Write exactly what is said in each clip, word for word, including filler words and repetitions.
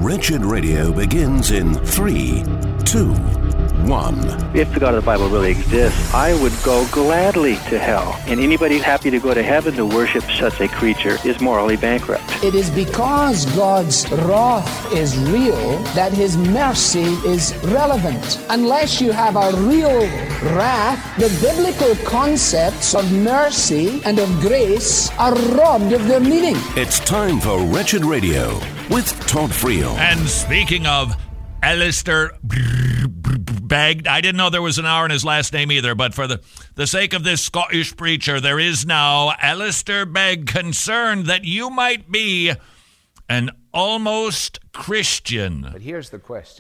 Wretched Radio begins in three, two, one. If the God of the Bible really exists, I would go gladly to hell. And anybody happy to go to heaven to worship such a creature is morally bankrupt. It is because God's wrath is real that his mercy is relevant. Unless you have a real wrath, the biblical concepts of mercy and of grace are robbed of their meaning. It's time for Wretched Radio with Todd Friel. And speaking of Alistair Begg, I didn't know there was an R in his last name either, but for the, the sake of this Scottish preacher, there is now Alistair Begg, concerned that you might be an almost Christian. But here's the question.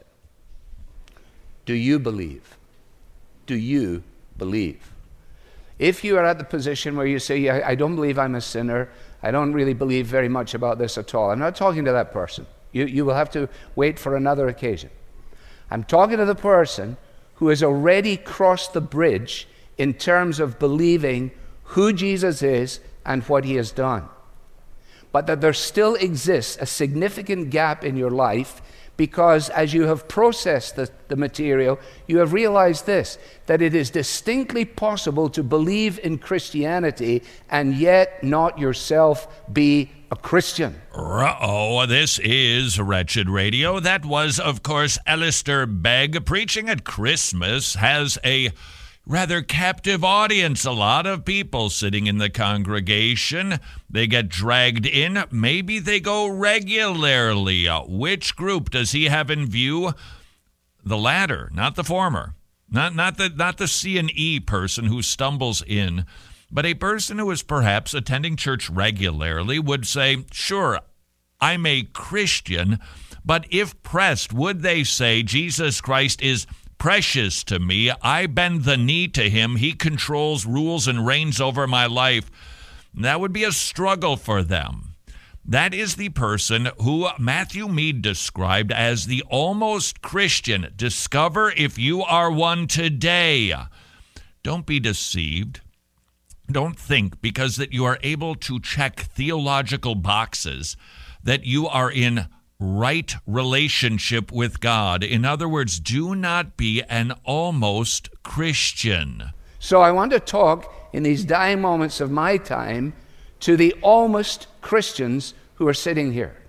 Do you believe? Do you believe? If you are at the position where you say, yeah, I don't believe I'm a sinner, I don't really believe very much about this at all. I'm not talking to that person. You, you will have to wait for another occasion. I'm talking to the person who has already crossed the bridge in terms of believing who Jesus is and what he has done. But that there still exists a significant gap in your life because as you have processed the, the material, you have realized this, that it is distinctly possible to believe in Christianity and yet not yourself be a Christian. Uh-oh, this is Wretched Radio. That was, of course, Alistair Begg. Preaching at Christmas has a rather captive audience. A lot of people sitting in the congregation. They get dragged in. Maybe they go regularly. Which group does he have in view? The latter, not the former. Not, not the, not the C and E person who stumbles in. But a person who is perhaps attending church regularly would say, sure, I'm a Christian, but if pressed, would they say Jesus Christ is precious to me? I bend the knee to him. He controls, rules, and reigns over my life. That would be a struggle for them. That is the person who Matthew Mead described as the almost Christian. Discover if you are one today. Don't be deceived. Don't think because that you are able to check theological boxes that you are in right relationship with God. In other words, do not be an almost Christian. So I want to talk in these dying moments of my time to the almost Christians who are sitting here,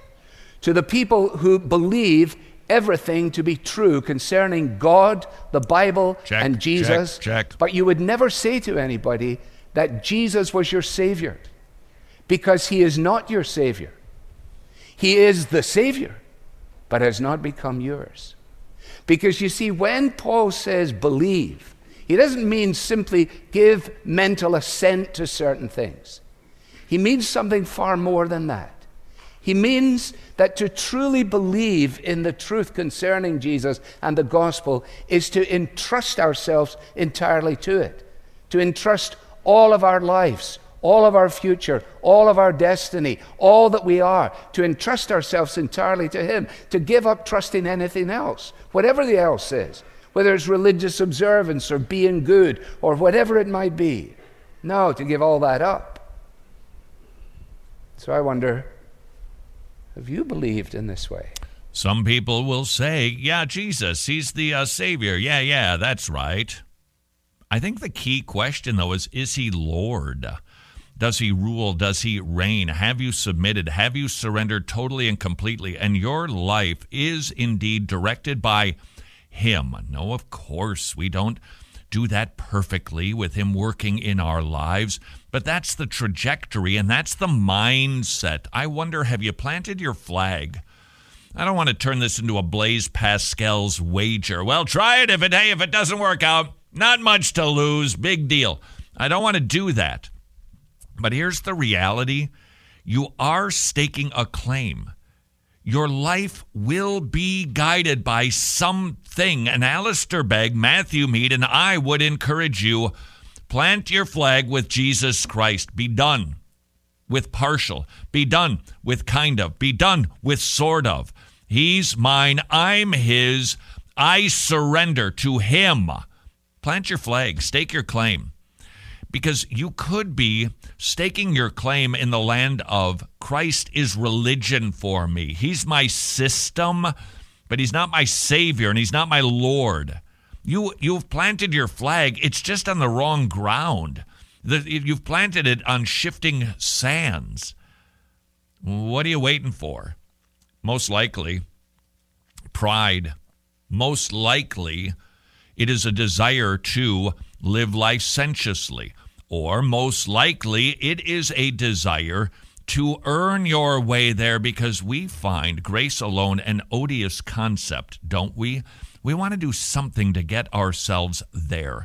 to the people who believe everything to be true concerning God, the Bible, check, and Jesus. Check, check. But you would never say to anybody that Jesus was your Savior, because he is not your Savior. He is the Savior, but has not become yours. Because you see, when Paul says believe, he doesn't mean simply give mental assent to certain things. He means something far more than that. He means that to truly believe in the truth concerning Jesus and the gospel is to entrust ourselves entirely to it, to entrust all of our lives, all of our future, all of our destiny, all that we are, to entrust ourselves entirely to him, to give up trusting anything else, whatever the else is, whether it's religious observance or being good or whatever it might be. No, to give all that up. So I wonder, have you believed in this way? Some people will say, yeah, Jesus, he's the uh, Savior. Yeah, yeah, that's right. I think the key question, though, is, is he Lord? Does he rule? Does he reign? Have you submitted? Have you surrendered totally and completely? And your life is indeed directed by him. No, of course, we don't do that perfectly with him working in our lives, but that's the trajectory and that's the mindset. I wonder, have you planted your flag? I don't want to turn this into a Blaise Pascal's wager. Well, try it. If it, hey, if it doesn't work out, not much to lose. Big deal. I don't want to do that. But here's the reality. You are staking a claim. Your life will be guided by something. And Alistair Begg, Matthew Mead, and I would encourage you, plant your flag with Jesus Christ. Be done with partial. Be done with kind of. Be done with sort of. He's mine. I'm his. I surrender to him. Plant your flag. Stake your claim. because you could be staking your claim in the land of Christ is religion for me. He's my system, but he's not my Savior, and he's not my Lord. You, you've planted your flag. It's just on the wrong ground. The, you've planted it on shifting sands. What are you waiting for? Most likely, pride. Most likely, it is a desire to live licentiously. Or most likely, it is a desire to earn your way there, because we find grace alone an odious concept, don't we? We want to do something to get ourselves there.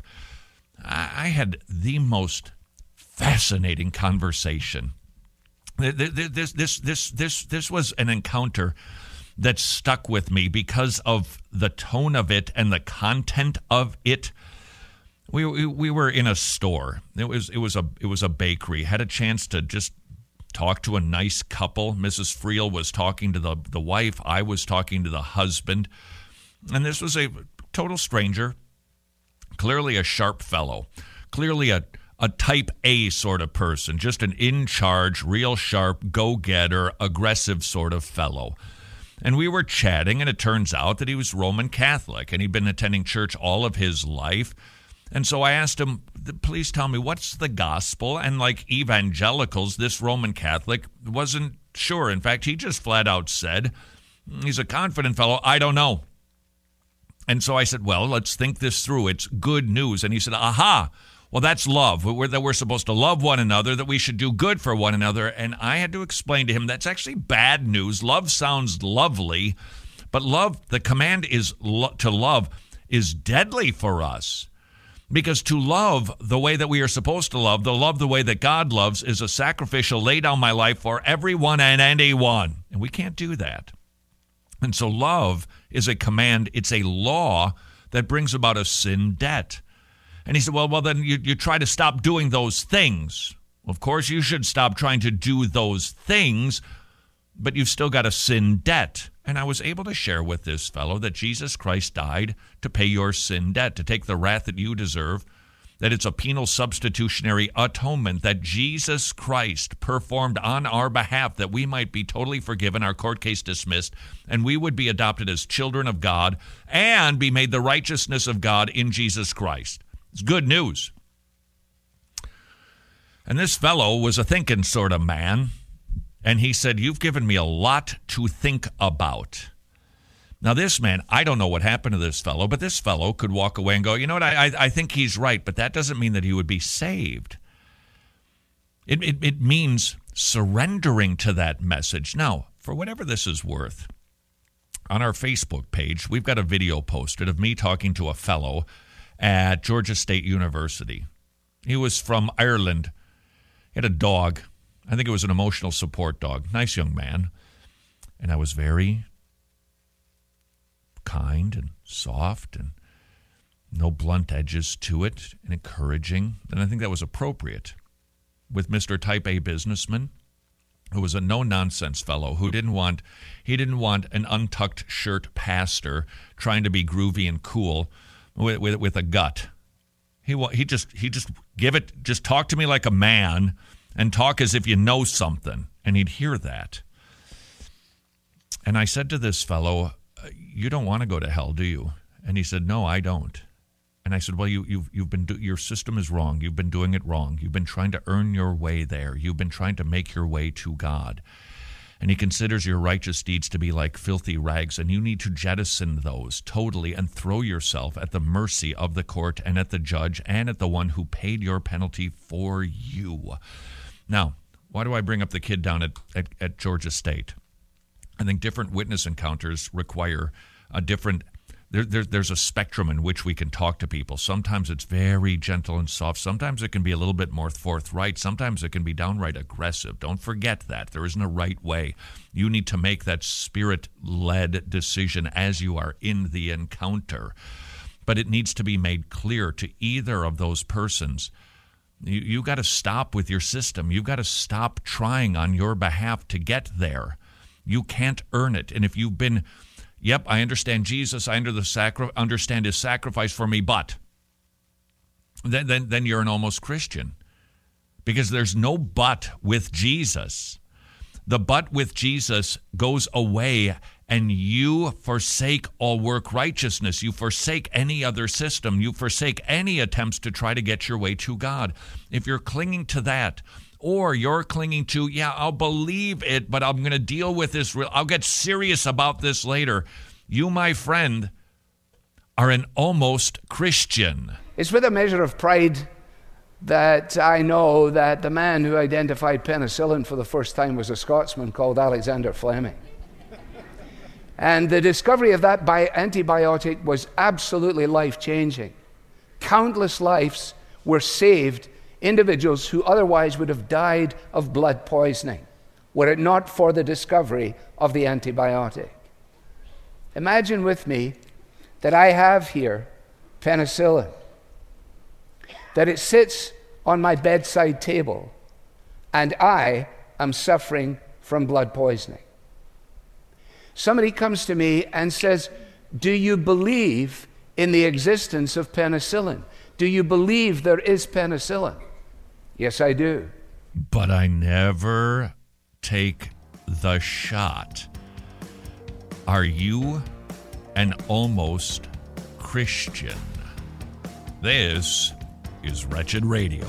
I had the most fascinating conversation. This, this, this, this, this was an encounter that stuck with me because of the tone of it and the content of it. We, we we were in a store. It was it was a it was a bakery. Had a chance to just talk to a nice couple. Missus Friel was talking to the the wife. I was talking to the husband, and this was a total stranger. Clearly a sharp fellow. Clearly a a type A sort of person. Just an in charge, real sharp, go getter, aggressive sort of fellow. And we were chatting, and it turns out that he was Roman Catholic, and he'd been attending church all of his life. And so I asked him, please tell me, what's the gospel? And like evangelicals, this Roman Catholic wasn't sure. In fact, he just flat out said, he's a confident fellow, I don't know. And so I said, well, let's think this through. It's good news. And he said, aha, well, that's love. We're, that we're supposed to love one another, that we should do good for one another. And I had to explain to him that's actually bad news. Love sounds lovely, but love, the command is lo- to love is deadly for us. Because to love the way that we are supposed to love, the love the way that God loves, is a sacrificial lay down my life for everyone and anyone. And we can't do that. And so love is a command. It's a law that brings about a sin debt. And he said, well, well, then you, you try to stop doing those things. Of course, you should stop trying to do those things, but you've still got a sin debt. And I was able to share with this fellow that Jesus Christ died to pay your sin debt, to take the wrath that you deserve, that it's a penal substitutionary atonement that Jesus Christ performed on our behalf, that we might be totally forgiven, our court case dismissed, and we would be adopted as children of God and be made the righteousness of God in Jesus Christ. It's good news. And this fellow was a thinking sort of man. And he said, you've given me a lot to think about. Now, this man, I don't know what happened to this fellow, but this fellow could walk away and go, you know what, I, I, I think he's right, but that doesn't mean that he would be saved. It, it, it means surrendering to that message. Now, for whatever this is worth, on our Facebook page, we've got a video posted of me talking to a fellow at Georgia State University. He was from Ireland. He had a dog. I think it was an emotional support dog. Nice young man. And I was very kind and soft and no blunt edges to it and encouraging. And I think that was appropriate with Mister Type A businessman, who was a no-nonsense fellow who didn't want, he didn't want an untucked shirt pastor trying to be groovy and cool with, with, with a gut. He he just he just give it, just talk to me like a man. And talk as if you know something. And he'd hear that. And I said to this fellow, you don't want to go to hell, do you? And he said, no, I don't. And I said, well, you, you've, you've been do- your system is wrong. You've been doing it wrong. You've been trying to earn your way there. You've been trying to make your way to God. And he considers your righteous deeds to be like filthy rags, and you need to jettison those totally and throw yourself at the mercy of the court and at the judge and at the one who paid your penalty for you. Now, why do I bring up the kid down at, at, at Georgia State? I think different witness encounters require a different, there, there, there's a spectrum in which we can talk to people. Sometimes it's very gentle and soft. Sometimes it can be a little bit more forthright. Sometimes it can be downright aggressive. Don't forget that. There isn't a right way. You need to make that spirit-led decision as you are in the encounter. But it needs to be made clear to either of those persons. You you got to stop with your system. You've got to stop trying on your behalf to get there. You can't earn it. And if you've been, yep, I understand Jesus, I under the sacri- understand his sacrifice for me, but then, then, then you're an almost Christian. Because there's no but with Jesus. The but with Jesus goes away, and you forsake all work righteousness. You forsake any other system. You forsake any attempts to try to get your way to God. If you're clinging to that, or you're clinging to, yeah, I'll believe it, but I'm going to deal with this. Real, I'll get serious about this later. You, my friend, are an almost Christian. It's with a measure of pride that I know that the man who identified penicillin for the first time was a Scotsman called Alexander Fleming. And the discovery of that bi- antibiotic was absolutely life-changing. Countless lives were saved, individuals who otherwise would have died of blood poisoning, were it not for the discovery of the antibiotic. Imagine with me that I have here penicillin, that it sits on my bedside table, and I am suffering from blood poisoning. Somebody comes to me and says, do you believe in the existence of penicillin? Do you believe there is penicillin? Yes, I do. But I never take the shot. Are you an almost Christian? This is Wretched Radio.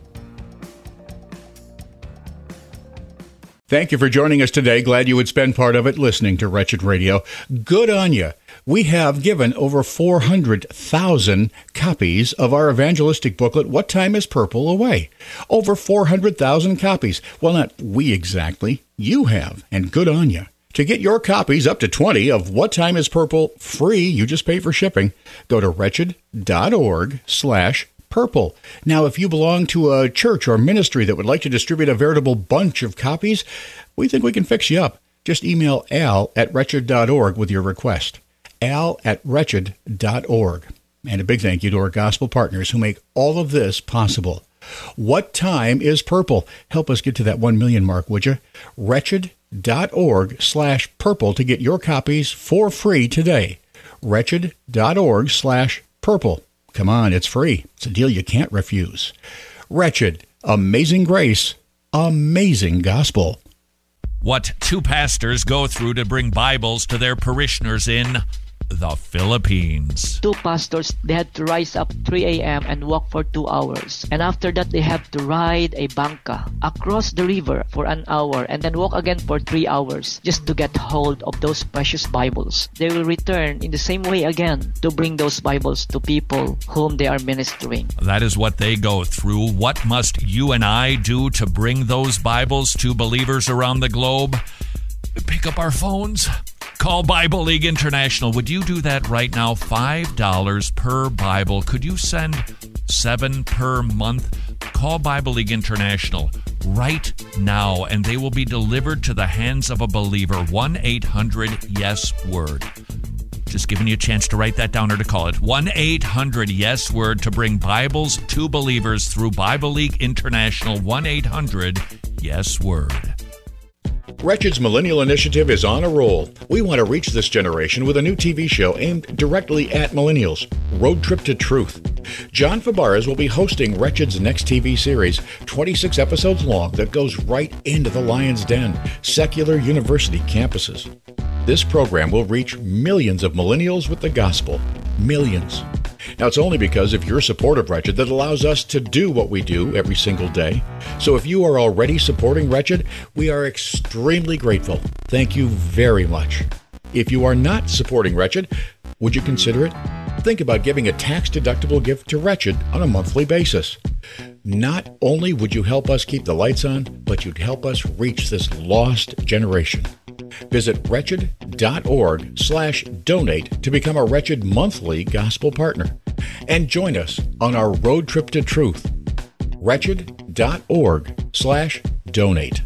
Thank you for joining us today. Glad you would spend part of it listening to Wretched Radio. Good on you. We have given over four hundred thousand copies of our evangelistic booklet, What Time is Purple, away. Over four hundred thousand copies. Well, not we exactly. You have, and good on you. To get your copies, up to twenty, of What Time is Purple free, you just pay for shipping, go to wretched.org slash purple. Now, if you belong to a church or ministry that would like to distribute a veritable bunch of copies, we think we can fix you up. Just email al at wretched dot org with your request. al at wretched dot org. And a big thank you to our gospel partners who make all of this possible. What Time is Purple? Help us get to that one million mark, would you? wretched.org slash purple to get your copies for free today. wretched.org slash purple. Come on, it's free. It's a deal you can't refuse. Wretched, amazing grace, amazing gospel. What two pastors go through to bring Bibles to their parishioners in the Philippines. Two pastors, they had to rise up three a.m. and walk for two hours. And after that, they have to ride a bangka across the river for an hour and then walk again for three hours just to get hold of those precious Bibles. They will return in the same way again to bring those Bibles to people whom they are ministering. That is what they go through. What must you and I do to bring those Bibles to believers around the globe? Pick up our phones. Call Bible League International. Would you do that right now? five dollars per Bible. Could you send seven per month? Call Bible League International right now, and they will be delivered to the hands of a believer. one eight hundred yes word. Just giving you a chance to write that down or to call it. one eight hundred yes word to bring Bibles to believers through Bible League International. one eight hundred yes word. Wretched's Millennial Initiative is on a roll. We want to reach this generation with a new T V show aimed directly at millennials, Road Trip to Truth. John Fabares will be hosting Wretched's next T V series, twenty-six episodes long, that goes right into the Lion's Den, secular university campuses. This program will reach millions of millennials with the gospel. Millions. Now, it's only because of your support of Wretched that allows us to do what we do every single day. So if you are already supporting Wretched, we are extremely grateful. Thank you very much. If you are not supporting Wretched, would you consider it? Think about giving a tax-deductible gift to Wretched on a monthly basis. Not only would you help us keep the lights on, but you'd help us reach this lost generation. Visit wretched.org slash donate to become a Wretched monthly gospel partner. And join us on our road trip to truth. Wretched.org slash donate.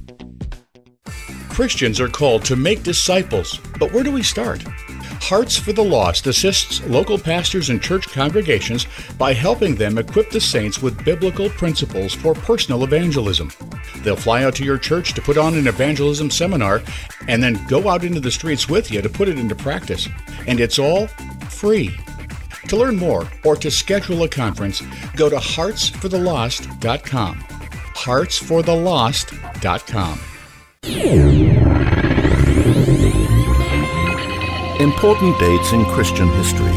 Christians are called to make disciples, but where do we start? Hearts for the Lost assists local pastors and church congregations by helping them equip the saints with biblical principles for personal evangelism. They'll fly out to your church to put on an evangelism seminar and then go out into the streets with you to put it into practice. And it's all free. To learn more or to schedule a conference, go to hearts for the lost dot com. hearts for the lost dot com. Important dates in Christian history.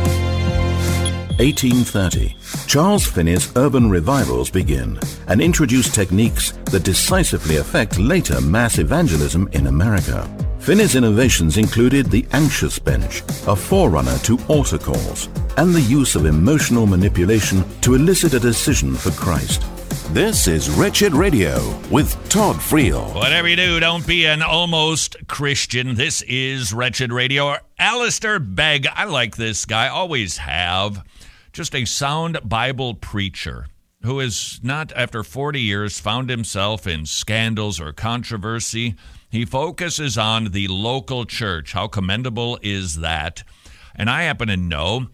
eighteen thirty. Charles Finney's urban revivals begin and introduce techniques that decisively affect later mass evangelism in America. Finney's innovations included the anxious bench, a forerunner to altar calls, and the use of emotional manipulation to elicit a decision for Christ. This is Wretched Radio with Todd Friel. Whatever you do, don't be an almost Christian. This is Wretched Radio. Alistair Begg, I like this guy, always have. Just a sound Bible preacher who has not, after forty years, found himself in scandals or controversy. He focuses on the local church. How commendable is that? And I happen to know,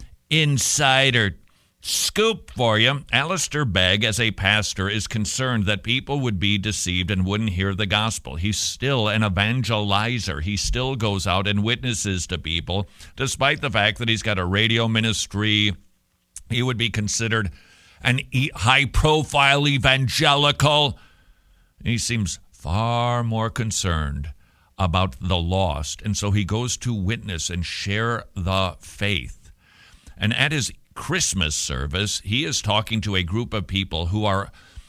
insider scoop for you, Alistair Begg, as a pastor, is concerned that people would be deceived and wouldn't hear the gospel. He's still an evangelizer. He still goes out and witnesses to people, despite the fact that he's got a radio ministry. He would be considered an high-profile evangelical. He seems far more concerned about the lost, and so he goes to witness and share the faith. And at his Christmas service, he is talking to a group of people who are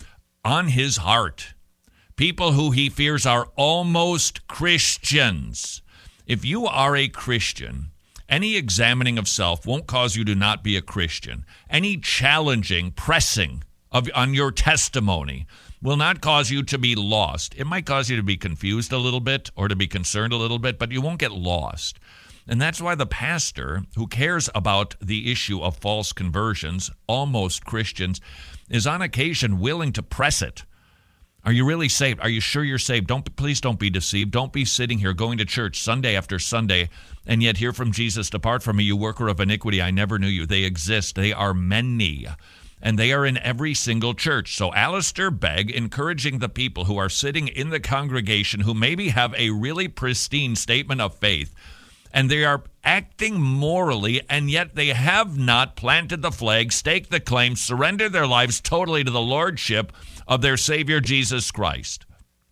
on his heart, people who he fears are almost Christians. If you are a Christian, any examining of self won't cause you to not be a Christian. Any challenging, pressing of on your testimony will not cause you to be lost. It might cause you to be confused a little bit or to be concerned a little bit, but you won't get lost. And that's why the pastor who cares about the issue of false conversions, almost Christians, is on occasion willing to press it. Are you really saved? Are you sure you're saved? Don't please don't be deceived. Don't be sitting here going to church Sunday after Sunday and yet hear from Jesus, "Depart from me, you worker of iniquity. I never knew you." They exist. They are many. And they are in every single church. So Alistair Begg encouraging the people who are sitting in the congregation who maybe have a really pristine statement of faith, and they are acting morally, and yet they have not planted the flag, staked the claim, surrendered their lives totally to the lordship of their Savior, Jesus Christ.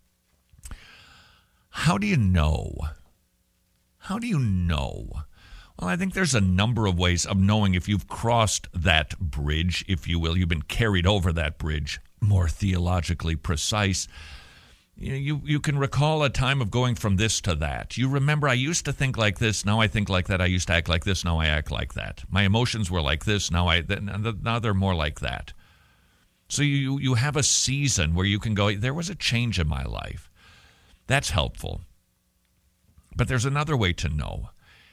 How do you know? How do you know? Well, I think there's a number of ways of knowing if you've crossed that bridge, if you will. You've been carried over that bridge, more theologically precise. You, you you can recall a time of going from this to that. You remember, I used to think like this, now I think like that. I used to act like this, now I act like that. My emotions were like this, now I now they're more like that. So you you have a season where you can go, there was a change in my life. That's helpful. But there's another way to know.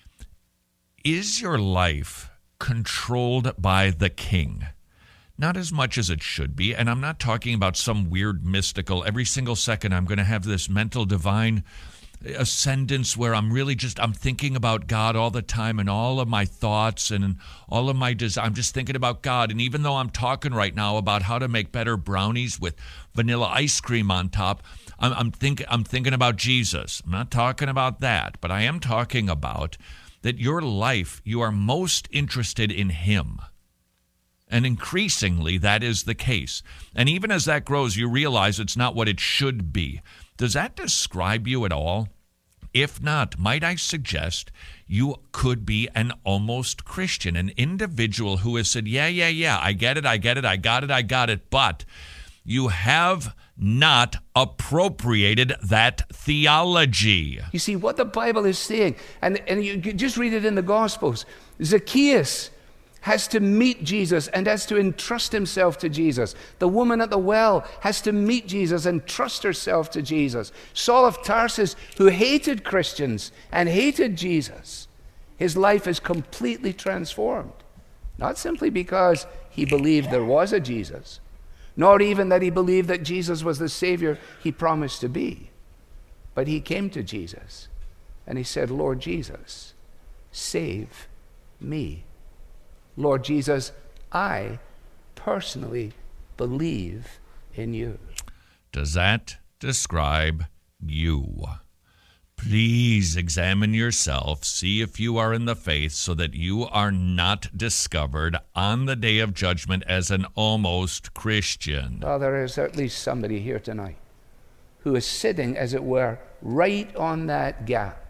Is your life controlled by the King? Not as much as it should be, and I'm not talking about some weird mystical, every single second I'm going to have this mental divine ascendance where I'm really just, I'm thinking about God all the time, and all of my thoughts and all of my desires, I'm just thinking about God. And even though I'm talking right now about how to make better brownies with vanilla ice cream on top, I'm, I'm, think, I'm thinking about Jesus. I'm not talking about that, but I am talking about that your life, you are most interested in Him. And increasingly, that is the case. And even as that grows, you realize it's not what it should be. Does that describe you at all? If not, might I suggest you could be an almost Christian, an individual who has said, yeah, yeah, yeah, I get it, I get it, I got it, I got it, but you have not appropriated that theology. You see, what the Bible is saying, and, and you just read it in the Gospels, Zacchaeus has to meet Jesus and has to entrust himself to Jesus. The woman at the well has to meet Jesus and trust herself to Jesus. Saul of Tarsus, who hated Christians and hated Jesus, his life is completely transformed. Not simply because he believed there was a Jesus, nor even that he believed that Jesus was the Savior he promised to be, but he came to Jesus and he said, Lord Jesus, save me. Lord Jesus, I personally believe in you. Does that describe you? Please examine yourself, see if you are in the faith, so that you are not discovered on the day of judgment as an almost Christian. Well, there is at least somebody here tonight who is sitting, as it were, right on that gap.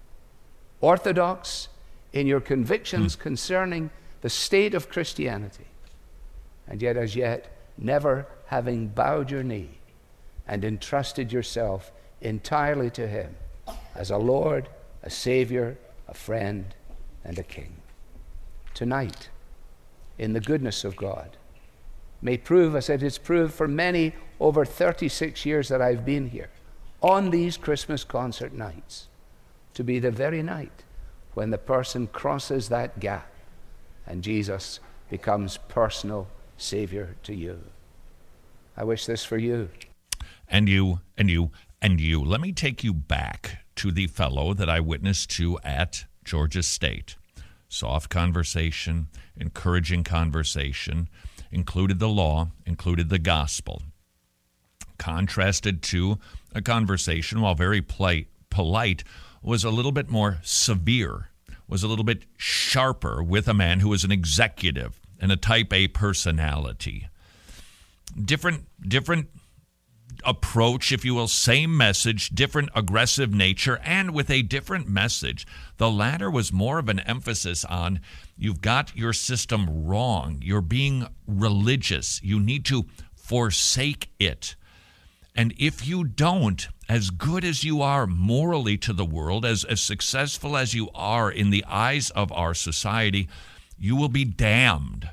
Orthodox in your convictions hmm. concerning the state of Christianity, and yet as yet never having bowed your knee and entrusted yourself entirely to him as a Lord, a Savior, a friend, and a King. Tonight, in the goodness of God, may prove, as it has proved for many over thirty-six years that I've been here, on these Christmas concert nights, to be the very night when the person crosses that gap and Jesus becomes personal Savior to you. I wish this for you. And you, and you, and you. Let me take you back to the fellow that I witnessed to at Georgia State. Soft conversation, encouraging conversation, included the law, included the gospel. Contrasted to a conversation, while very polite, polite, was a little bit more severe, was a little bit sharper with a man who was an executive and a type A personality. Different, different approach, if you will, same message, different aggressive nature, and with a different message. The latter was more of an emphasis on, you've got your system wrong. You're being religious. You need to forsake it. And if you don't, as good as you are morally to the world, as, as successful as you are in the eyes of our society, you will be damned.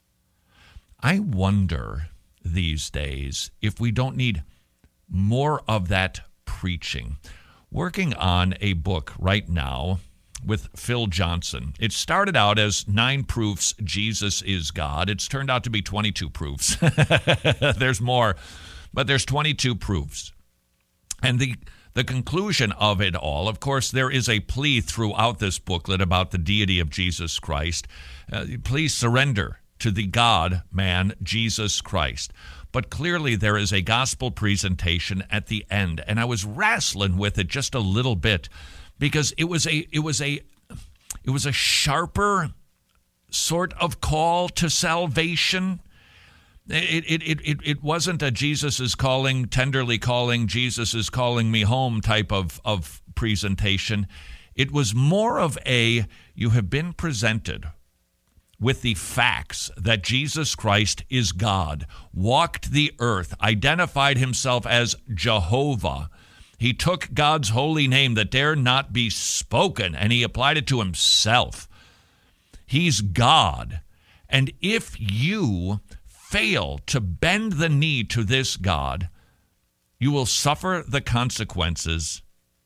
I wonder these days if we don't need more of that preaching. Working on a book right now with Phil Johnson. It started out as nine proofs Jesus is God. It's turned out to be twenty-two proofs. There's more, but there's twenty-two proofs. And the the conclusion of it all, of course, there is a plea throughout this booklet about the deity of Jesus Christ. Uh, please surrender to the God-man, Jesus Christ. But clearly there is a gospel presentation at the end, and I was wrestling with it just a little bit because it was a it was a it was a sharper sort of call to salvation. It it it it, it wasn't a Jesus is calling, tenderly calling, Jesus is calling me home type of, of presentation. It was more of a, you have been presented with the facts that Jesus Christ is God, walked the earth, identified himself as Jehovah. He took God's holy name that dare not be spoken, and he applied it to himself. He's God. And if you fail to bend the knee to this God, you will suffer the consequences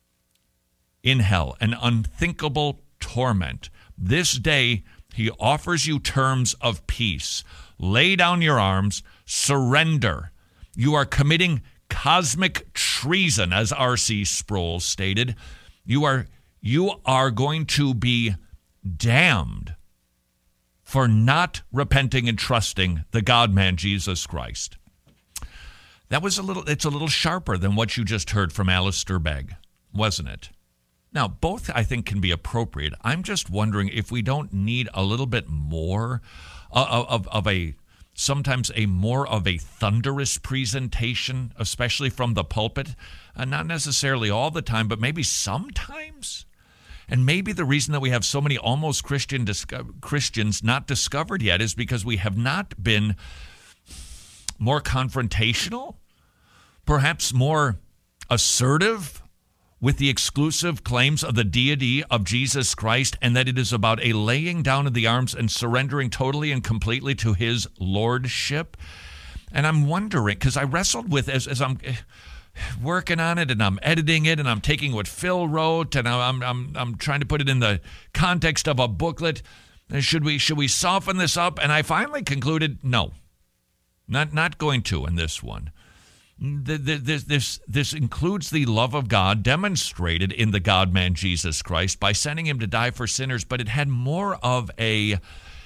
in hell, an unthinkable torment. This day, he offers you terms of peace. Lay down your arms, surrender. You are committing cosmic treason, as R C Sproul stated. You are, you are going to be damned for not repenting and trusting the God-man, Jesus Christ. That was a little, it's a little sharper than what you just heard from Alistair Begg, wasn't it? Now, both, I think, can be appropriate. I'm just wondering if we don't need a little bit more of, of, of a, sometimes a more of a thunderous presentation, especially from the pulpit. Uh, not necessarily all the time, but maybe sometimes. And maybe the reason that we have so many almost Christian disco- Christians not discovered yet is because we have not been more confrontational, perhaps more assertive, with the exclusive claims of the deity of Jesus Christ, and that it is about a laying down of the arms and surrendering totally and completely to his lordship. And I'm wondering, because I wrestled with, as, as I'm working on it and I'm editing it and I'm taking what Phil wrote and I'm, I'm, I'm trying to put it in the context of a booklet, should we, should we soften this up? And I finally concluded, no, not, not going to in this one. This, this, this includes the love of God demonstrated in the God-man Jesus Christ by sending him to die for sinners, but it had more of a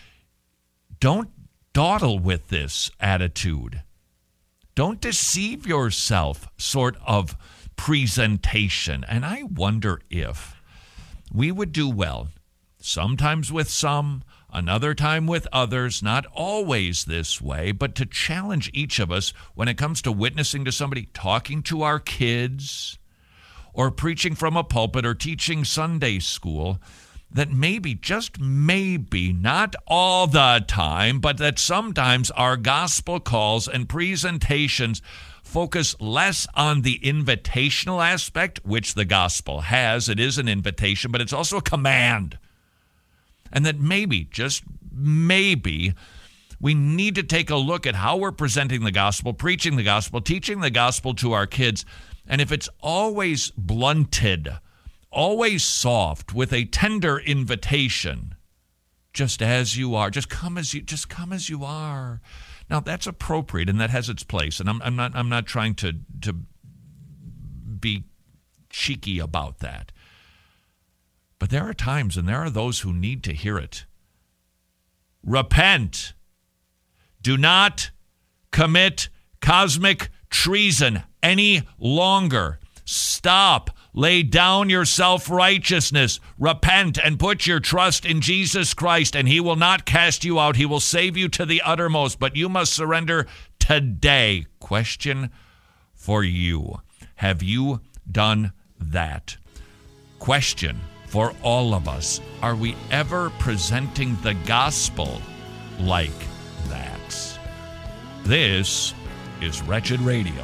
don't dawdle with this attitude. Don't deceive yourself sort of presentation. And I wonder if we would do well, sometimes with some, another time with others, not always this way, but to challenge each of us when it comes to witnessing to somebody, talking to our kids, or preaching from a pulpit or teaching Sunday school, that maybe, just maybe, not all the time, but that sometimes our gospel calls and presentations focus less on the invitational aspect, which the gospel has. It is an invitation, but it's also a command. And that maybe, just maybe, we need to take a look at how we're presenting the gospel, preaching the gospel, teaching the gospel to our kids. And if it's always blunted, always soft, with a tender invitation, just as you are, just come as you, just come as you are. Now that's appropriate and that has its place. And I'm, I'm not, I'm not trying to to be cheeky about that. But there are times, and there are those who need to hear it. Repent. Do not commit cosmic treason any longer. Stop. Lay down your self-righteousness. Repent and put your trust in Jesus Christ, and he will not cast you out. He will save you to the uttermost, but you must surrender today. Question for you. Have you done that? Question for all of us. Are we ever presenting the gospel like that? This is Wretched Radio.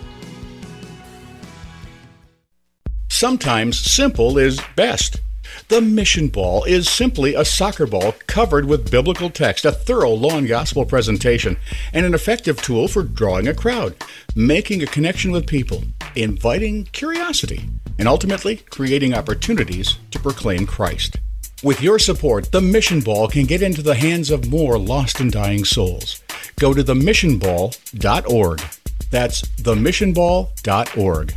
Sometimes simple is best. The mission ball is simply a soccer ball covered with biblical text, a thorough law and gospel presentation, and an effective tool for drawing a crowd, making a connection with people, inviting curiosity, and ultimately creating opportunities to proclaim Christ. With your support, the mission ball can get into the hands of more lost and dying souls. Go to the mission ball dot org. That's the mission ball dot org.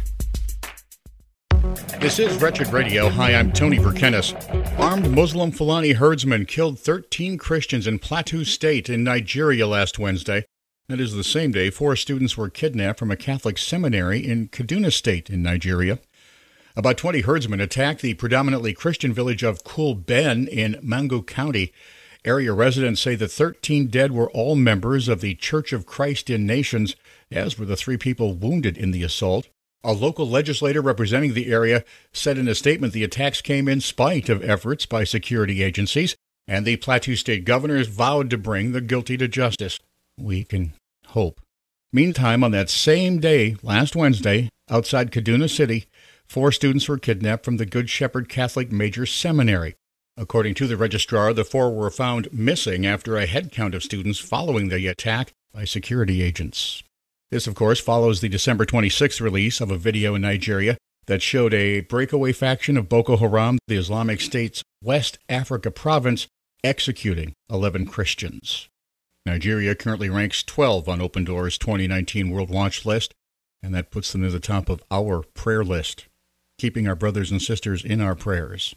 This is Wretched Radio. Hi, I'm Tony Verkenis. Armed Muslim Fulani herdsmen killed thirteen Christians in Plateau State in Nigeria last Wednesday. That is the same day four students were kidnapped from a Catholic seminary in Kaduna State in Nigeria. About twenty herdsmen attacked the predominantly Christian village of Kulben in Mangu County. Area residents say the thirteen dead were all members of the Church of Christ in Nations, as were the three people wounded in the assault. A local legislator representing the area said in a statement the attacks came in spite of efforts by security agencies, and the Plateau State governor vowed to bring the guilty to justice. We can hope. Meantime, on that same day, last Wednesday, outside Kaduna City, four students were kidnapped from the Good Shepherd Catholic Major Seminary. According to the registrar, the four were found missing after a head count of students following the attack by security agents. This, of course, follows the December twenty-sixth release of a video in Nigeria that showed a breakaway faction of Boko Haram, the Islamic State's West Africa province, executing eleven Christians. Nigeria currently ranks twelve on Open Doors' twenty nineteen World Watch list, and that puts them near the top of our prayer list, keeping our brothers and sisters in our prayers.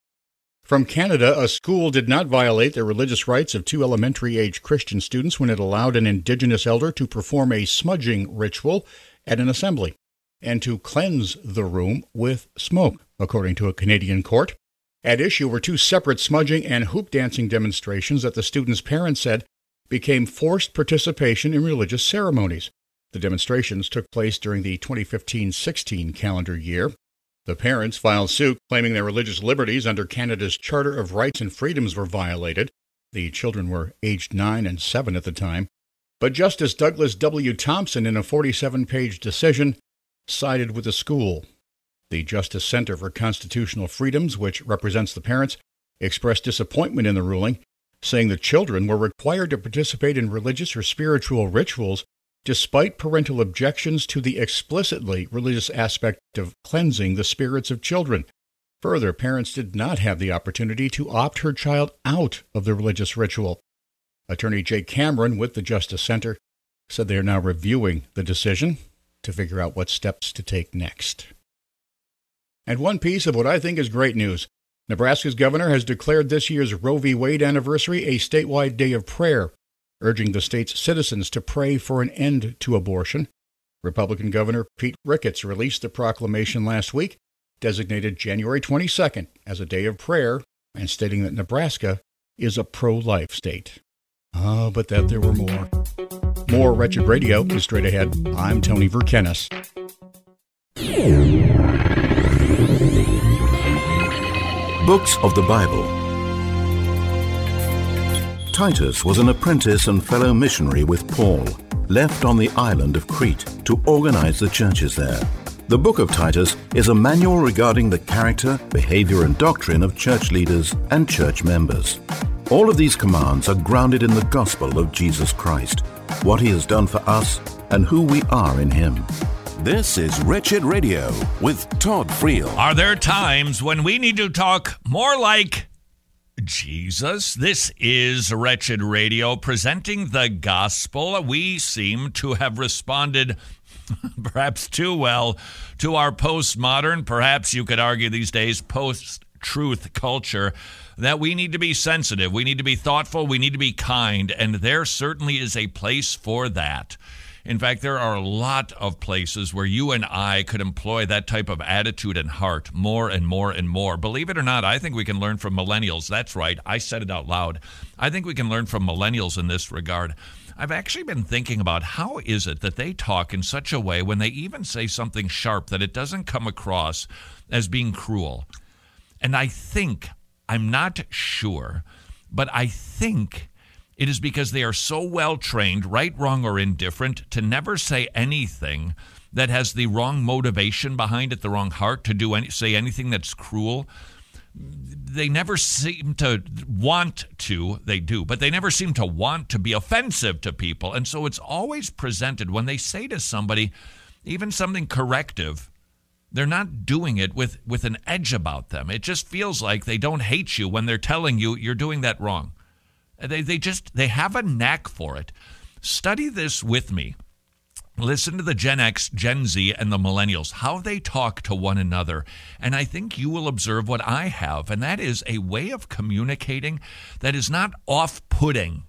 From Canada, a school did not violate the religious rights of two elementary-age Christian students when it allowed an Indigenous elder to perform a smudging ritual at an assembly and to cleanse the room with smoke, according to a Canadian court. At issue were two separate smudging and hoop dancing demonstrations that the students' parents said became forced participation in religious ceremonies. The demonstrations took place during the twenty fifteen sixteen calendar year. The parents filed suit claiming their religious liberties under Canada's Charter of Rights and Freedoms were violated. The children were aged nine and seven at the time. But Justice Douglas W. Thompson, in a forty-seven page decision, sided with the school. The Justice Center for Constitutional Freedoms, which represents the parents, expressed disappointment in the ruling, saying the children were required to participate in religious or spiritual rituals despite parental objections to the explicitly religious aspect of cleansing the spirits of children. Further, parents did not have the opportunity to opt her child out of the religious ritual. Attorney Jake Cameron with the Justice Center said they are now reviewing the decision to figure out what steps to take next. And one piece of what I think is great news. Nebraska's governor has declared this year's Roe v. Wade anniversary a statewide day of prayer, urging the state's citizens to pray for an end to abortion. Republican Governor Pete Ricketts released the proclamation last week, designated January twenty-second as a day of prayer, and stating that Nebraska is a pro-life state. Ah, but that there were more. More Wretched Radio is straight ahead. I'm Tony Verkenis. Books of the Bible. Titus was an apprentice and fellow missionary with Paul, left on the island of Crete to organize the churches there. The book of Titus is a manual regarding the character, behavior, and doctrine of church leaders and church members. All of these commands are grounded in the gospel of Jesus Christ, what he has done for us, and who we are in him. This is Wretched Radio with Todd Friel. Are there times when we need to talk more like Jesus? This is Wretched Radio presenting the gospel. We seem to have responded perhaps too well to our postmodern, perhaps you could argue these days, post-truth culture, that we need to be sensitive, we need to be thoughtful, we need to be kind, and there certainly is a place for that. In fact, there are a lot of places where you and I could employ that type of attitude and heart more and more and more. Believe it or not, I think we can learn from millennials. That's right. I said it out loud. I think we can learn from millennials in this regard. I've actually been thinking about how is it that they talk in such a way when they even say something sharp that it doesn't come across as being cruel. And I think, I'm not sure, but I think it is because they are so well trained, right, wrong, or indifferent, to never say anything that has the wrong motivation behind it, the wrong heart, to do any, say anything that's cruel. They never seem to want to, they do, but they never seem to want to be offensive to people. And so it's always presented when they say to somebody, even something corrective, they're not doing it with, with an edge about them. It just feels like they don't hate you when they're telling you you're doing that wrong. They they just, they have a knack for it. Study this with me. Listen to the Gen X, Gen Z, and the millennials, how they talk to one another. And I think you will observe what I have, and that is a way of communicating that is not off-putting.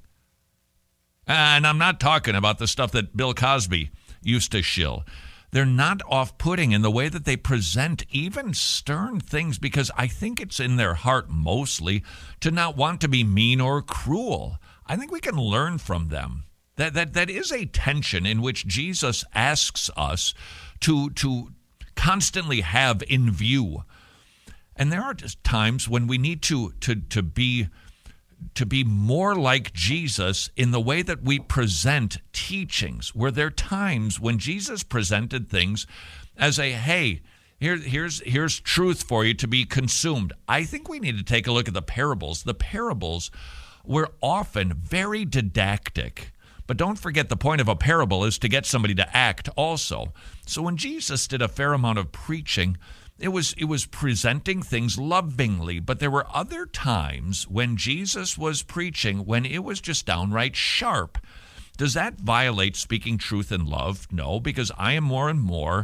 And I'm not talking about the stuff that Bill Cosby used to shill. They're not off-putting in the way that they present even stern things, because I think it's in their heart mostly to not want to be mean or cruel. I think we can learn from them. That that that is a tension in which Jesus asks us to to constantly have in view. And there are just times when we need to to to be to be more like Jesus in the way that we present teachings. Were there times when Jesus presented things as a, hey, here, here's here's truth for you to be consumed? I think we need to take a look at the parables. The parables were often very didactic. But don't forget, the point of a parable is to get somebody to act also. So when Jesus did a fair amount of preaching, it was it was presenting things lovingly. But there were other times when Jesus was preaching when it was just downright sharp. Does that violate speaking truth in love? No, because I am more and more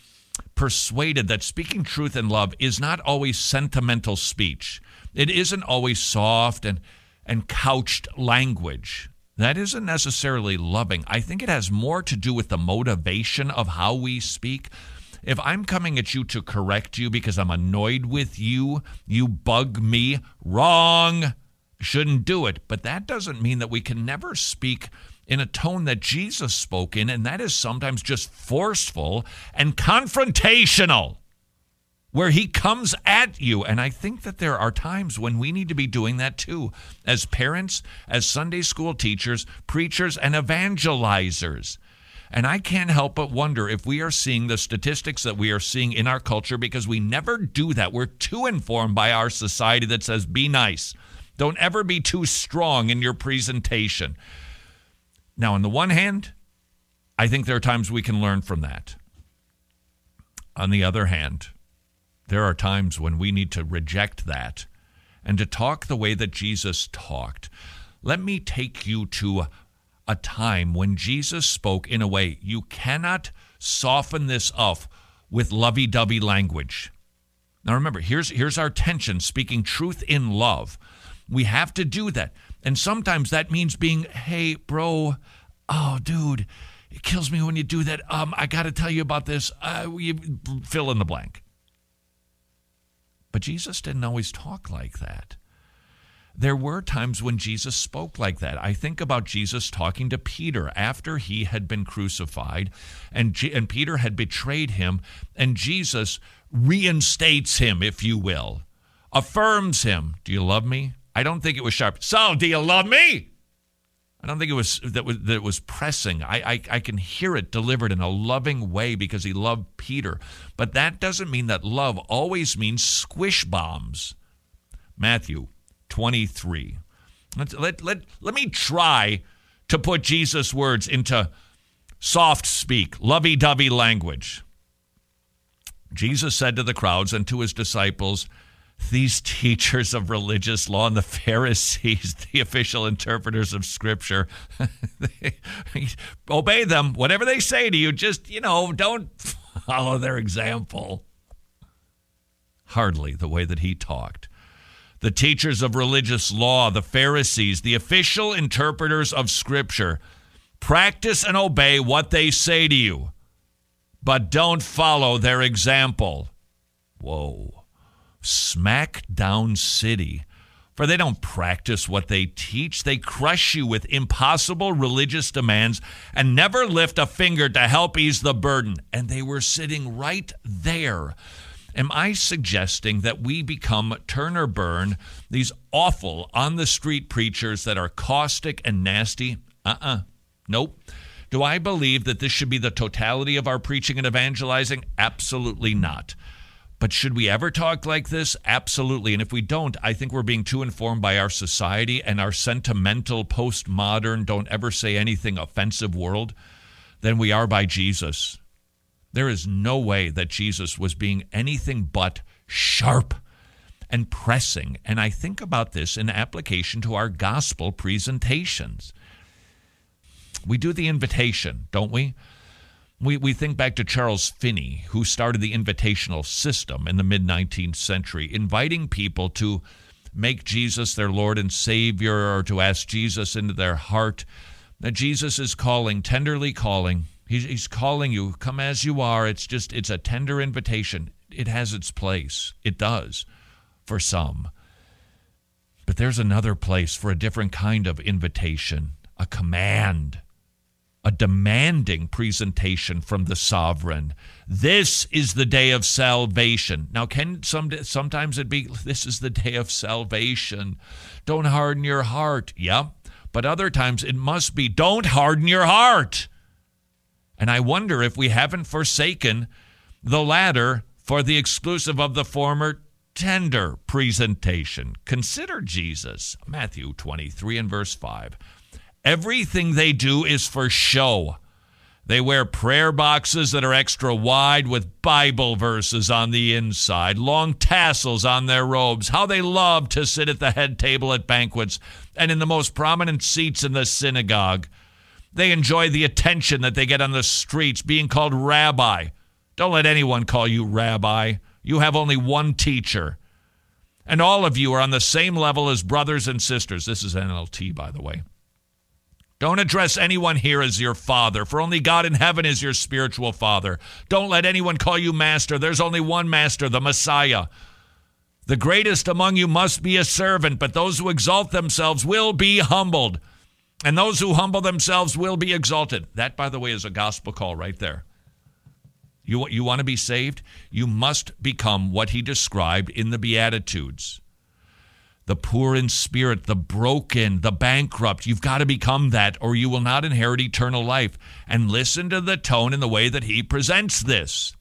persuaded that speaking truth in love is not always sentimental speech. It isn't always soft and, and couched language. That isn't necessarily loving. I think it has more to do with the motivation of how we speak. If I'm coming at you to correct you because I'm annoyed with you, you bug me, wrong, shouldn't do it. But that doesn't mean that we can never speak in a tone that Jesus spoke in, and that is sometimes just forceful and confrontational, where he comes at you. And I think that there are times when we need to be doing that too, as parents, as Sunday school teachers, preachers, and evangelizers. And I can't help but wonder if we are seeing the statistics that we are seeing in our culture, because we never do that. We're too informed by our society that says, be nice. Don't ever be too strong in your presentation. Now, on the one hand, I think there are times we can learn from that. On the other hand, there are times when we need to reject that and to talk the way that Jesus talked. Let me take you to a time when Jesus spoke in a way you cannot soften this up with lovey-dovey language. Now remember, here's here's our tension, speaking truth in love. We have to do that. And sometimes that means being, hey, bro, oh, dude, It kills me when you do that. Um, I got to tell you about this. Uh, you fill in the blank. But Jesus didn't always talk like that. There were times when Jesus spoke like that. I think about Jesus talking to Peter after he had been crucified, and, G- and Peter had betrayed him, and Jesus reinstates him, if you will, affirms him. Do you love me? I don't think it was sharp. So, do you love me? I don't think it was that was that it was pressing. I, I I can hear it delivered in a loving way because he loved Peter. But that doesn't mean that love always means squish bombs. Matthew twenty-three. Let, let, let, let me try to put Jesus' words into soft speak, lovey-dovey language. Jesus said to the crowds and to his disciples, these teachers of religious law and the Pharisees, the official interpreters of Scripture, obey them. Whatever they say to you, just, you know, don't follow their example. Hardly the way that he talked. The teachers of religious law, the Pharisees, the official interpreters of Scripture, practice and obey what they say to you, but don't follow their example. Whoa. Smackdown City. For they don't practice what they teach. They crush you with impossible religious demands and never lift a finger to help ease the burden. And they were sitting right there. Am I suggesting that we become turn or burn, these awful on-the-street preachers that are caustic and nasty? Uh-uh. Nope. Do I believe that this should be the totality of our preaching and evangelizing? Absolutely not. But should we ever talk like this? Absolutely. And if we don't, I think we're being too informed by our society and our sentimental, postmodern, don't ever say anything offensive world than we are by Jesus. There is no way that Jesus was being anything but sharp and pressing. And I think about this in application to our gospel presentations. We do the invitation, don't we? We we think back to Charles Finney, who started the invitational system in the mid-nineteenth century, inviting people to make Jesus their Lord and Savior or to ask Jesus into their heart. That Jesus is calling, tenderly calling. He's, he's calling you, come as you are. It's just, it's a tender invitation. It has its place. It does for some. But there's another place for a different kind of invitation, a command. A demanding presentation from the sovereign. This is the day of salvation. Now, can some sometimes it be, this is the day of salvation. Don't harden your heart. Yeah, but other times it must be, don't harden your heart. And I wonder if we haven't forsaken the latter for the exclusive of the former tender presentation. Consider Jesus, Matthew twenty-three and verse five. Everything they do is for show. They wear prayer boxes that are extra wide with Bible verses on the inside, long tassels on their robes. How they love to sit at the head table at banquets and in the most prominent seats in the synagogue. They enjoy the attention that they get on the streets, being called rabbi. Don't let anyone call you rabbi. You have only one teacher. And all of you are on the same level as brothers and sisters. This is N L T, by the way. Don't address anyone here as your father, for only God in heaven is your spiritual father. Don't let anyone call you master. There's only one master, the Messiah. The greatest among you must be a servant, but those who exalt themselves will be humbled, and those who humble themselves will be exalted. That, by the way, is a gospel call right there. You, you want to be saved? You must become what he described in the Beatitudes. The poor in spirit, the broken, the bankrupt. You've got to become that, or you will not inherit eternal life. And listen to the tone and the way that he presents this.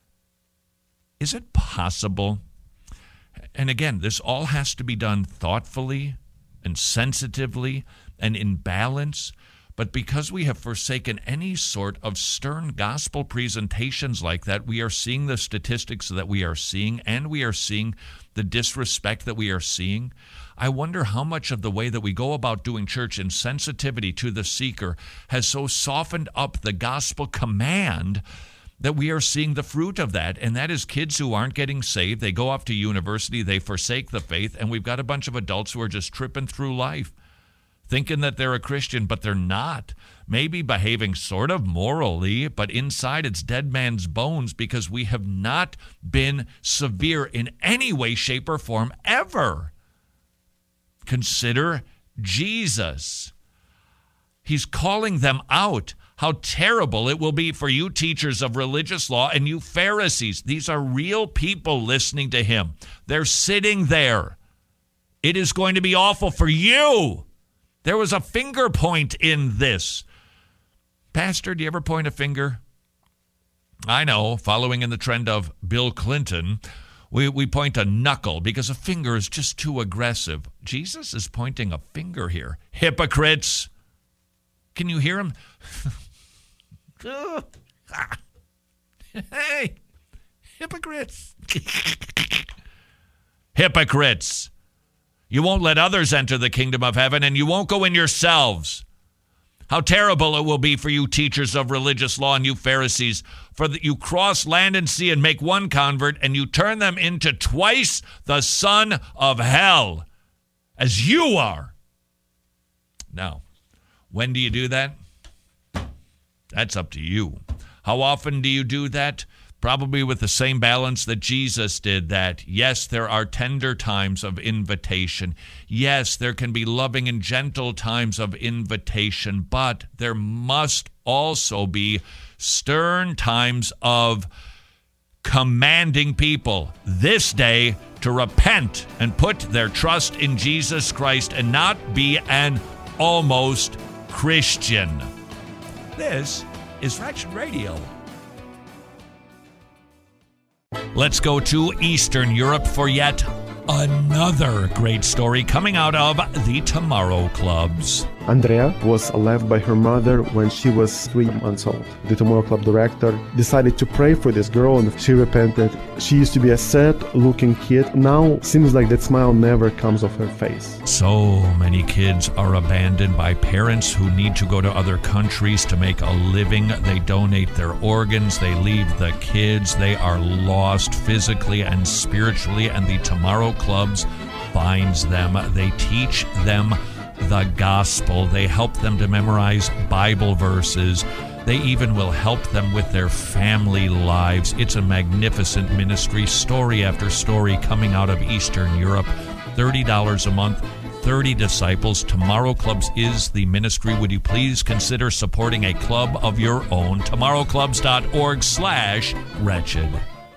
Is it possible? And again, this all has to be done thoughtfully and sensitively and in balance. But because we have forsaken any sort of stern gospel presentations like that, we are seeing the statistics that we are seeing, and we are seeing the disrespect that we are seeing. I wonder how much of the way that we go about doing church in sensitivity to the seeker has so softened up the gospel command that we are seeing the fruit of that, and that is kids who aren't getting saved. They go off to university, they forsake the faith, and we've got a bunch of adults who are just tripping through life, thinking that they're a Christian, but they're not. Maybe behaving sort of morally, but inside it's dead man's bones because we have not been severe in any way, shape, or form ever. Consider Jesus. He's calling them out. How terrible it will be for you teachers of religious law and you Pharisees. These are real people listening to him. They're sitting there. It is going to be awful for you. There was a finger point in this. Pastor, do you ever point a finger? I know, following in the trend of Bill Clinton, we, we point a knuckle because a finger is just too aggressive. Jesus is pointing a finger here. Hypocrites. Can you hear him? Hey, hypocrites. Hypocrites. You won't let others enter the kingdom of heaven, and you won't go in yourselves. How terrible it will be for you teachers of religious law and you Pharisees, for that you cross land and sea and make one convert, and you turn them into twice the son of hell, as you are. Now, when do you do that? That's up to you. How often do you do that? Probably with the same balance that Jesus did that. Yes, there are tender times of invitation. Yes, there can be loving and gentle times of invitation, but there must also be stern times of commanding people this day to repent and put their trust in Jesus Christ and not be an almost Christian. This is Wretched Radio. Let's go to Eastern Europe for yet another great story coming out of the Tomorrow Clubs. Andrea was left by her mother when she was three months old. The Tomorrow Club director decided to pray for this girl and she repented. She used to be a sad-looking kid. Now seems like that smile never comes off her face. So many kids are abandoned by parents who need to go to other countries to make a living. They donate their organs. They leave the kids. They are lost physically and spiritually, and the Tomorrow Clubs finds them. They teach them the gospel. They help them to memorize Bible verses. They even will help them with their family lives. It's a magnificent ministry, story after story coming out of Eastern Europe. thirty dollars a month, thirty disciples. Tomorrow Clubs is the ministry. Would you please consider supporting a club of your own? tomorrowclubs.org slash wretched.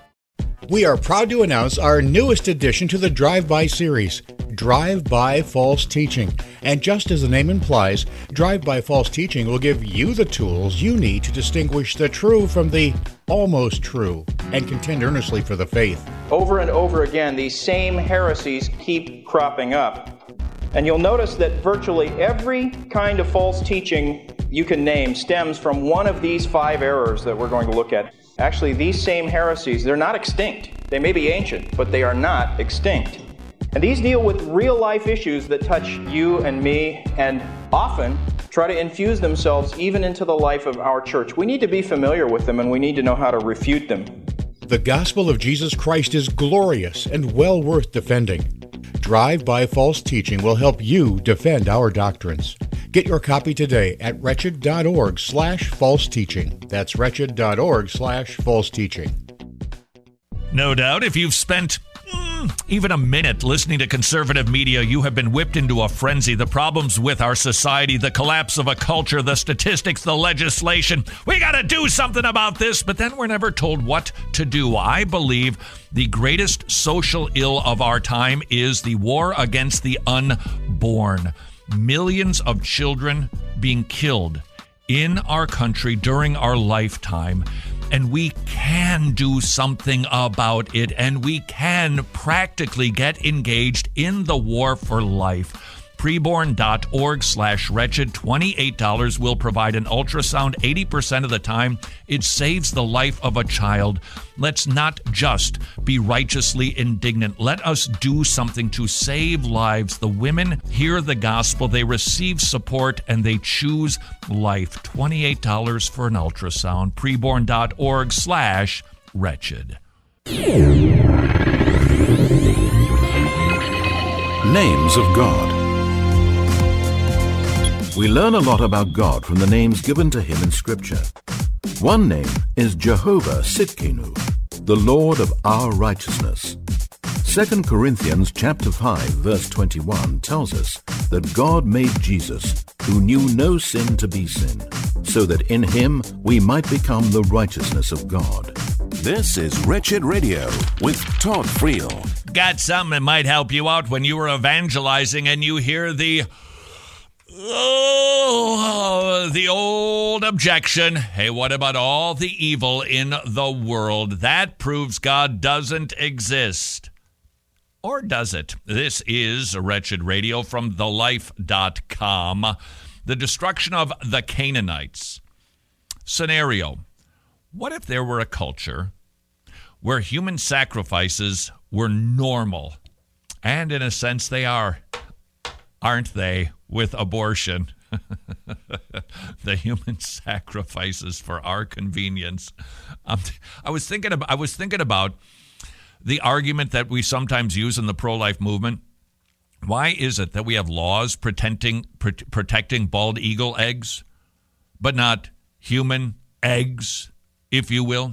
We are proud to announce our newest addition to the Drive-By series, Drive-By False Teaching. And just as the name implies, Drive-By False Teaching will give you the tools you need to distinguish the true from the almost true and contend earnestly for the faith. Over and over again, these same heresies keep cropping up. And you'll notice that virtually every kind of false teaching you can name stems from one of these five errors that we're going to look at. Actually, these same heresies, they're not extinct. They may be ancient, but they are not extinct. And these deal with real-life issues that touch you and me, and often try to infuse themselves even into the life of our church. We need to be familiar with them, and we need to know how to refute them. The gospel of Jesus Christ is glorious and well worth defending. Drive-By False Teaching will help you defend our doctrines. Get your copy today at wretched.org slash false teaching. That's wretched.org slash false teaching. No doubt, if you've spent mm, even a minute listening to conservative media, you have been whipped into a frenzy. The problems with our society, the collapse of a culture, the statistics, the legislation. We got to do something about this, but then we're never told what to do. I believe the greatest social ill of our time is the war against the unborn. Millions of children being killed in our country during our lifetime. And we can do something about it, and we can practically get engaged in the war for life. Preborn.org slash wretched. twenty-eight dollars will provide an ultrasound. eighty percent of the time, it saves the life of a child. Let's not just be righteously indignant. Let us do something to save lives. The women hear the gospel, they receive support, and they choose life. twenty-eight dollars for an ultrasound. Preborn.org slash wretched. Names of God. We learn a lot about God from the names given to him in Scripture. One name is Jehovah Tsidkenu, the Lord of our righteousness. Second Corinthians chapter five, verse twenty-one tells us that God made Jesus, who knew no sin, to be sin, so that in him we might become the righteousness of God. This is Wretched Radio with Todd Friel. Got something that might help you out when you are evangelizing and you hear the Oh, the old objection. Hey, what about all the evil in the world? That proves God doesn't exist. Or does it? This is Wretched Radio from the life dot com. The destruction of the Canaanites. Scenario. What if there were a culture where human sacrifices were normal? And in a sense they are. Aren't they? With abortion. The human sacrifices for our convenience. Um, I was thinking about, I was thinking about the argument that we sometimes use in the pro-life movement. Why is it that we have laws protecting pr- protecting bald eagle eggs, but not human eggs, if you will?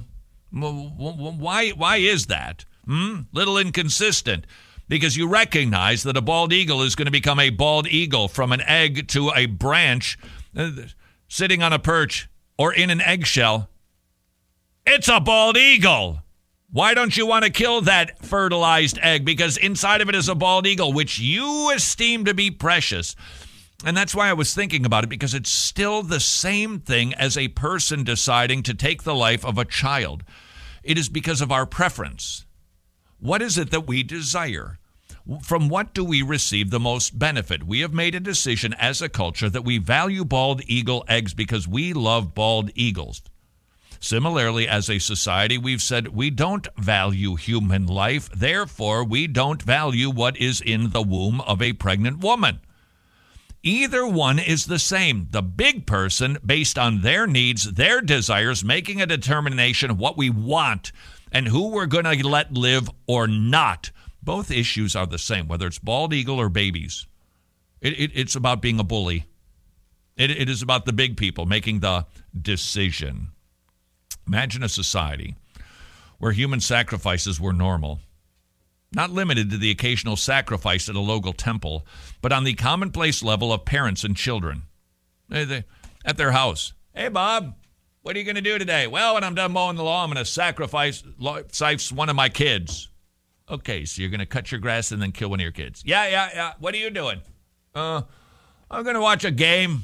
Why, why is that? Hmm? Little inconsistent. Because you recognize that a bald eagle is going to become a bald eagle from an egg to a branch, uh, sitting on a perch or in an eggshell. It's a bald eagle. Why don't you want to kill that fertilized egg? Because inside of it is a bald eagle, which you esteem to be precious. And that's why I was thinking about it, because it's still the same thing as a person deciding to take the life of a child. It is because of our preference. What is it that we desire? From what do we receive the most benefit? We have made a decision as a culture that we value bald eagle eggs because we love bald eagles. Similarly, as a society, we've said we don't value human life. Therefore, we don't value what is in the womb of a pregnant woman. Either one is the same. The big person, based on their needs, their desires, making a determination of what we want and who we're going to let live or not. Both issues are the same, whether it's bald eagle or babies. It, it, it's about being a bully. It, it is about the big people making the decision. Imagine a society where human sacrifices were normal, not limited to the occasional sacrifice at a local temple, but on the commonplace level of parents and children. They, they, at their house. Hey, Bob. What are you going to do today? Well, when I'm done mowing the lawn, I'm going to sacrifice, sacrifice one of my kids. Okay, so you're going to cut your grass and then kill one of your kids. Yeah, yeah, yeah. What are you doing? Uh, I'm going to watch a game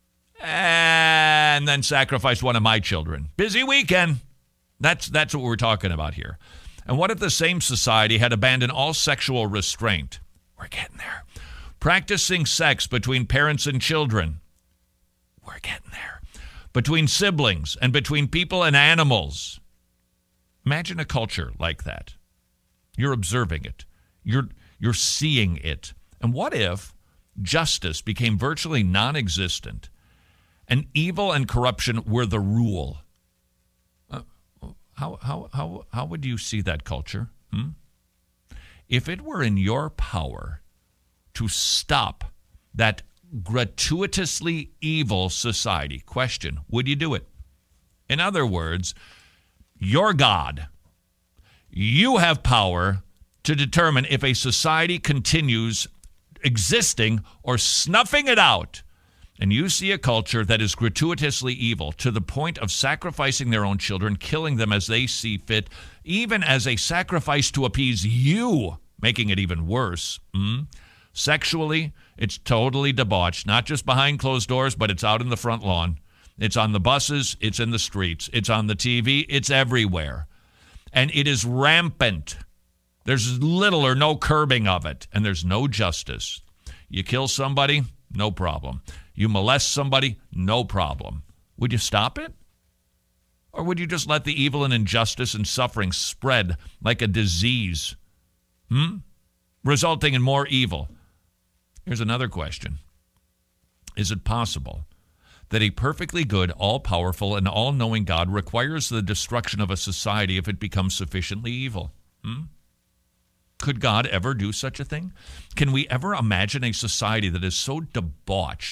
and then sacrifice one of my children. Busy weekend. That's, that's what we're talking about here. And what if the same society had abandoned all sexual restraint? We're getting there. Practicing sex between parents and children. We're getting there. Between siblings and between people and animals. Imagine a culture like that. You're observing it. You're, you're seeing it. And what if justice became virtually non-existent and evil and corruption were the rule? Uh, how, how, how, how would you see that culture? Hmm? If it were in your power to stop that gratuitously evil society, question, would you do it? In other words, you're God. You have power to determine if a society continues existing or snuffing it out. And you see a culture that is gratuitously evil to the point of sacrificing their own children, killing them as they see fit, even as a sacrifice to appease you, making it even worse. Mm? Sexually, it's totally debauched, not just behind closed doors, but it's out in the front lawn. It's on the buses, it's in the streets, it's on the T V, it's everywhere. And it is rampant. There's little or no curbing of it, and there's no justice. You kill somebody, no problem. You molest somebody, no problem. Would you stop it? Or would you just let the evil and injustice and suffering spread like a disease, hmm? resulting in more evil? Here's another question. Is it possible that a perfectly good, all-powerful, and all-knowing God requires the destruction of a society if it becomes sufficiently evil? Hmm? Could God ever do such a thing? Can we ever imagine a society that is so debauched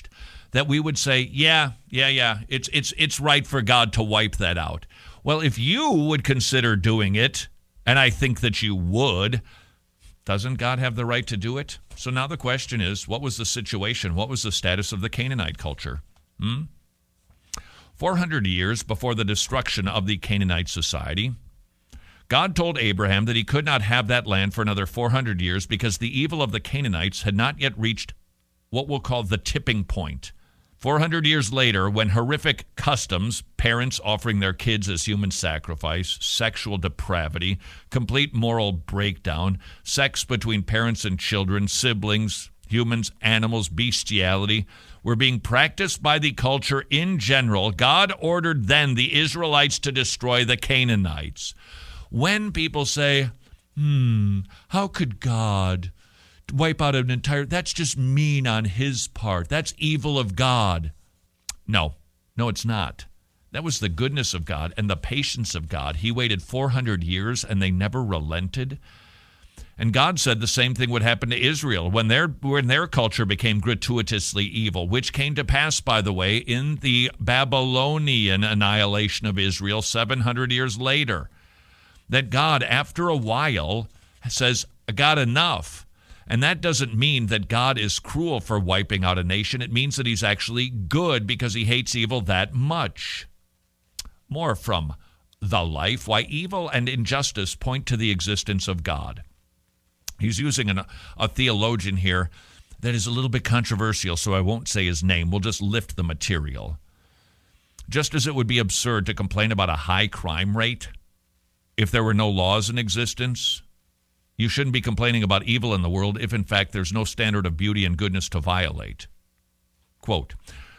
that we would say, yeah, yeah, yeah, it's it's it's right for God to wipe that out. Well, if you would consider doing it, and I think that you would, doesn't God have the right to do it? So now the question is, what was the situation? What was the status of the Canaanite culture? Hmm? four hundred years before the destruction of the Canaanite society, God told Abraham that he could not have that land for another four hundred years because the evil of the Canaanites had not yet reached what we'll call the tipping point. four hundred years later, when horrific customs, parents offering their kids as human sacrifice, sexual depravity, complete moral breakdown, sex between parents and children, siblings, humans, animals, bestiality, were being practiced by the culture in general, God ordered then the Israelites to destroy the Canaanites. When people say, hmm, how could God wipe out an entire, that's just mean on his part. That's evil of God. No, no, it's not. That was the goodness of God and the patience of God. He waited four hundred years and they never relented. And God said the same thing would happen to Israel when their, when their culture became gratuitously evil, which came to pass, by the way, in the Babylonian annihilation of Israel seven hundred years later. That God, after a while, says, I got enough. And that doesn't mean that God is cruel for wiping out a nation. It means that he's actually good because he hates evil that much. More from The Life, Why Evil and Injustice Point to the Existence of God. He's using an, a theologian here that is a little bit controversial, so I won't say his name. We'll just lift the material. Just as it would be absurd to complain about a high crime rate if there were no laws in existence, you shouldn't be complaining about evil in the world if, in fact, there's no standard of beauty and goodness to violate. Quote,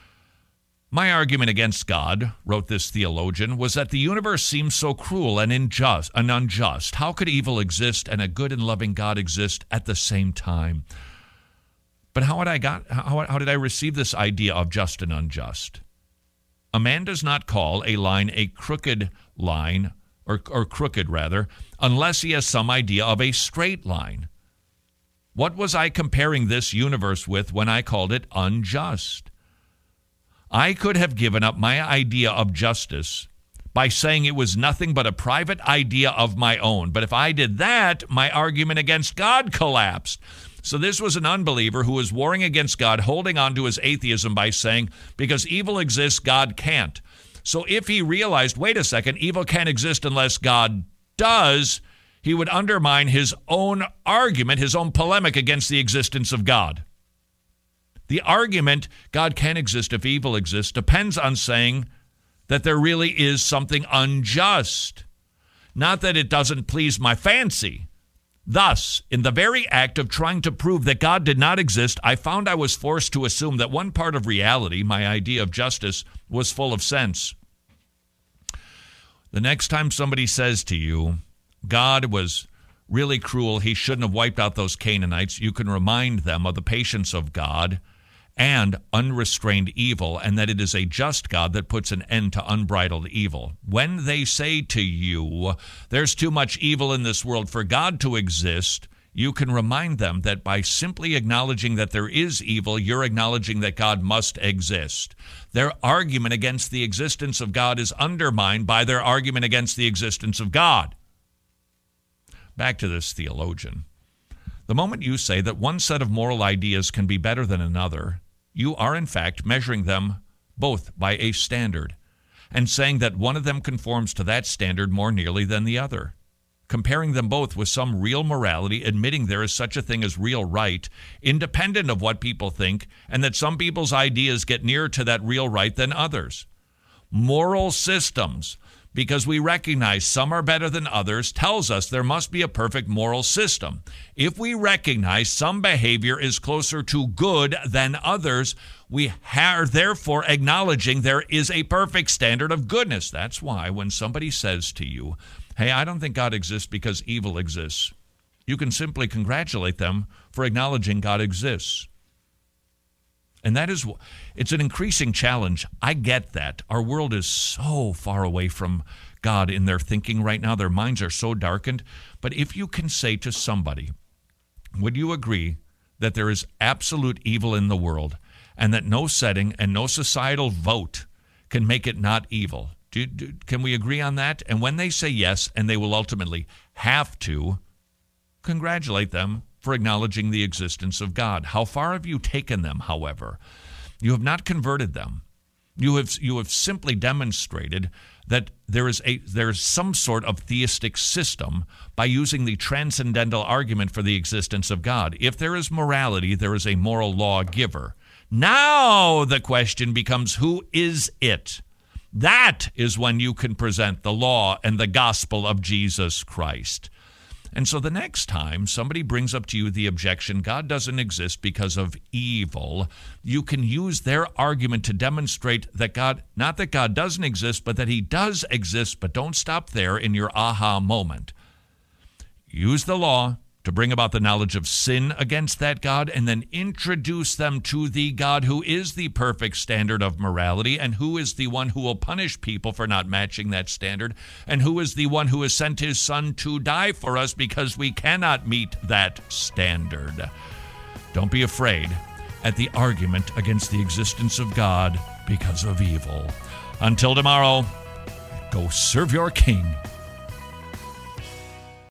my argument against God, wrote this theologian, was that the universe seems so cruel and unjust, and unjust. How could evil exist and a good and loving God exist at the same time? But how, had I got, how, how did I receive this idea of just and unjust? A man does not call a line a crooked line, or, or crooked rather, unless he has some idea of a straight line. What was I comparing this universe with when I called it unjust? I could have given up my idea of justice by saying it was nothing but a private idea of my own. But if I did that, my argument against God collapsed. So this was an unbeliever who was warring against God, holding on to his atheism by saying, because evil exists, God can't. So if he realized, wait a second, evil can't exist unless God does, he would undermine his own argument, his own polemic against the existence of God. The argument, God can't exist if evil exists, depends on saying that there really is something unjust, not that it doesn't please my fancy. Thus, in the very act of trying to prove that God did not exist, I found I was forced to assume that one part of reality, my idea of justice, was full of sense. The next time somebody says to you, God was really cruel, he shouldn't have wiped out those Canaanites, you can remind them of the patience of God and unrestrained evil, and that it is a just God that puts an end to unbridled evil. When they say to you, there's too much evil in this world for God to exist, you can remind them that by simply acknowledging that there is evil, you're acknowledging that God must exist. Their argument against the existence of God is undermined by their argument against the existence of God. Back to this theologian. The moment you say that one set of moral ideas can be better than another, you are in fact measuring them both by a standard and saying that one of them conforms to that standard more nearly than the other. Comparing them both with some real morality, admitting there is such a thing as real right, independent of what people think, and that some people's ideas get nearer to that real right than others. Moral systems, because we recognize some are better than others, tells us there must be a perfect moral system. If we recognize some behavior is closer to good than others, we are therefore acknowledging there is a perfect standard of goodness. That's why when somebody says to you, hey, I don't think God exists because evil exists, you can simply congratulate them for acknowledging God exists. And that is, it's an increasing challenge. I get that. Our world is so far away from God in their thinking right now. Their minds are so darkened. But if you can say to somebody, would you agree that there is absolute evil in the world and that no setting and no societal vote can make it not evil. Do, do, can we agree on that? And when they say yes, and they will ultimately have to, congratulate them for acknowledging the existence of God. How far have you taken them, however? You have not converted them. You have you have simply demonstrated that there is a there is some sort of theistic system by using the transcendental argument for the existence of God. If there is morality, there is a moral lawgiver. Now the question becomes, who is it? That is when you can present the law and the gospel of Jesus Christ. And so the next time somebody brings up to you the objection, God doesn't exist because of evil, you can use their argument to demonstrate that God, not that God doesn't exist, but that he does exist, but don't stop there in your aha moment. Use the law to bring about the knowledge of sin against that God, and then introduce them to the God who is the perfect standard of morality, and who is the one who will punish people for not matching that standard, and who is the one who has sent his son to die for us because we cannot meet that standard. Don't be afraid at the argument against the existence of God because of evil. Until tomorrow, go serve your King.